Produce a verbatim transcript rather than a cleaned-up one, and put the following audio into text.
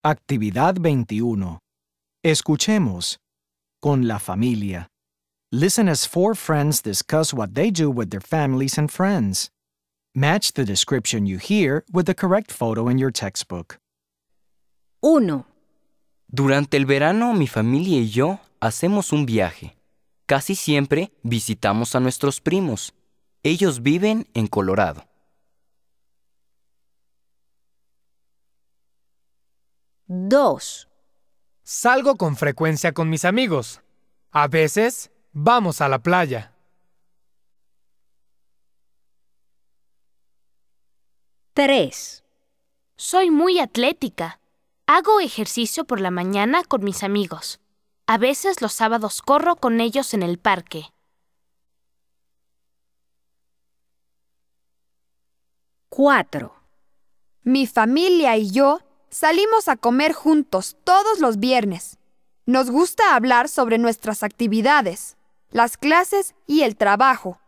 Actividad veintiuno. Escuchemos. Con la familia. Listen as four friends discuss what they do with their families and friends. Match the description you hear with the correct photo in your textbook. uno. Durante el verano, mi familia y yo hacemos un viaje. Casi siempre visitamos a nuestros primos. Ellos viven en Colorado. dos. Salgo con frecuencia con mis amigos. A veces, vamos a la playa. tres. Soy muy atlética. Hago ejercicio por la mañana con mis amigos. A veces los sábados corro con ellos en el parque. cuatro. Mi familia y yo salimos a comer juntos todos los viernes. Nos gusta hablar sobre nuestras actividades, las clases y el trabajo.